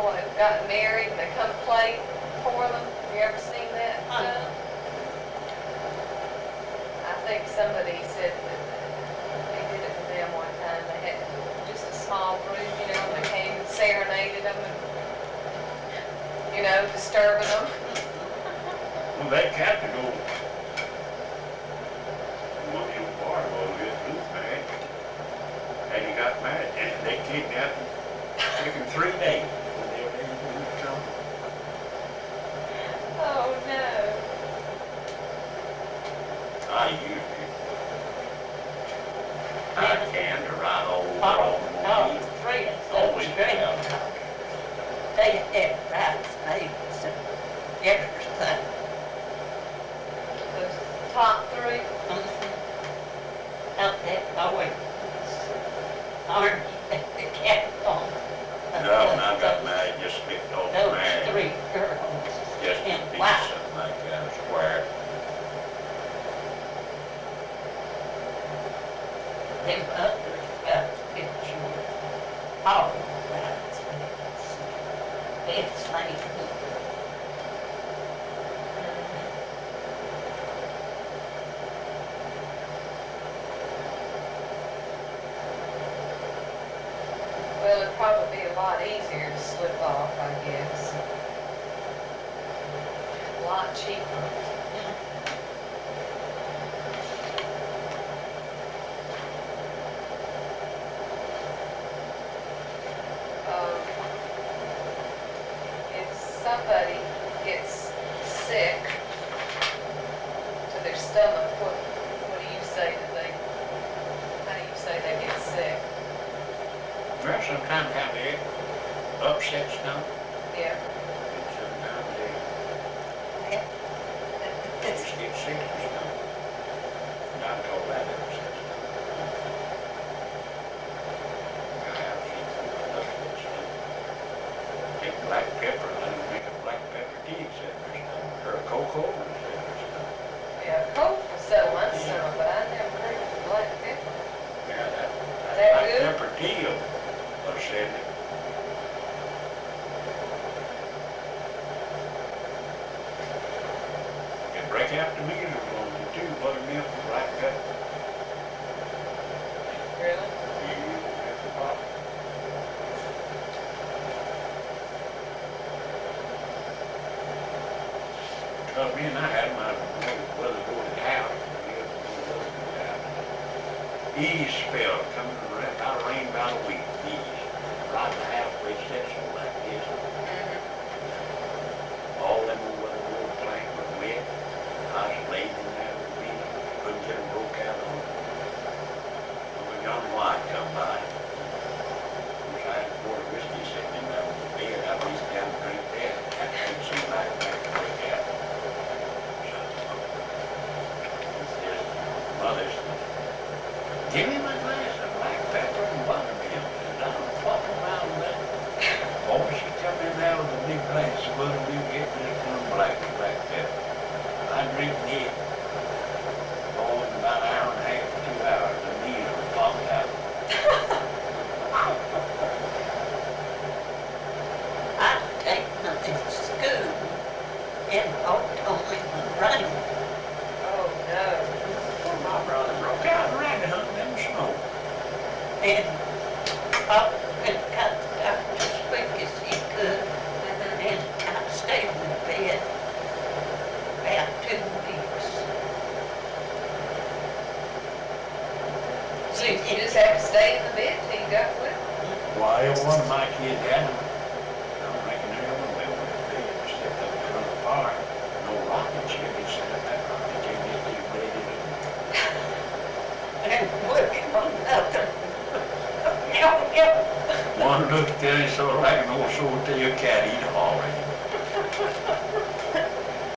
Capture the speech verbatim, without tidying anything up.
couple have gotten married and they come play for them. Have you ever seen that stuff? I think somebody said that they did it to them one time. They had just a small group, you know, and they came and serenaded them and, you know, disturbing them. Well, that cat to go. One of your bar was his Luke man. And he got mad and they kidnapped him. Took him three days when they were able to do something. Oh, no. I used it. I can to ride all Oh, over no, me. three of Always those great. down. They had rights, names, and everything. Those top three. Out there, always. Army, the cat on. No, when I got married, just slipped off Those married. three girls. Just to And be wow. something like that, a square. Them others got pictures. All rights, it's like, Well, it'd probably be a lot easier to slip off, I guess. A lot cheaper. Um, if somebody gets sick to their stomach, what, what do you say that they, how do you say they get sick? Well, sometimes have the upset stomach, Yeah. and sometimes they it's, just get sick or something. Not all that upset stomach. I have seen some upset stomach. Take black pepper, let them make a black pepper tea, et cetera, stomach, or a cocoa, et cetera, stomach. Yeah, Coke will settle my stomach, but I never heard of black pepper. Yeah, that, that That black good? pepper tea will upset it. You break out the meat on the two buttermilk and black pepper. Really? You use it at the bottom. Cause me and I had them, I was going to house. Ease spell coming around, about rain about a week, ease. Right in the house, where it sits so like this. All them old weather road planks were wet. I was laid in there with me, couldn't get them broke out on it. When young white come by, was I had a quart of whiskey sitting in there on the bed, I reached down and drank that. I couldn't see like that to break out. It's just mothers. Give me my glass of black pepper and buttermilk, and I'll fuck around with it. Oh, she come in there with a big glass of buttermilk, get this one black black pepper. I drink it. Oh, in about an hour and a half, two hours, the needle popped out. I take them to school in Oklahoma and running. Oh, no. My brother broke out and ran to hunt them snow. And up and got the doctor as quick as he could. And I stayed in bed about two weeks. So you just have to stay in the bed till you got well? Why, one of my kids had them. I don't reckon they're going to be able to step up in front of the fire. No rocket ship, he set up that rocket ship, just he ready to. And working on nothing. Help, help. One looked at it so like an old sword tail cat, he'd holler.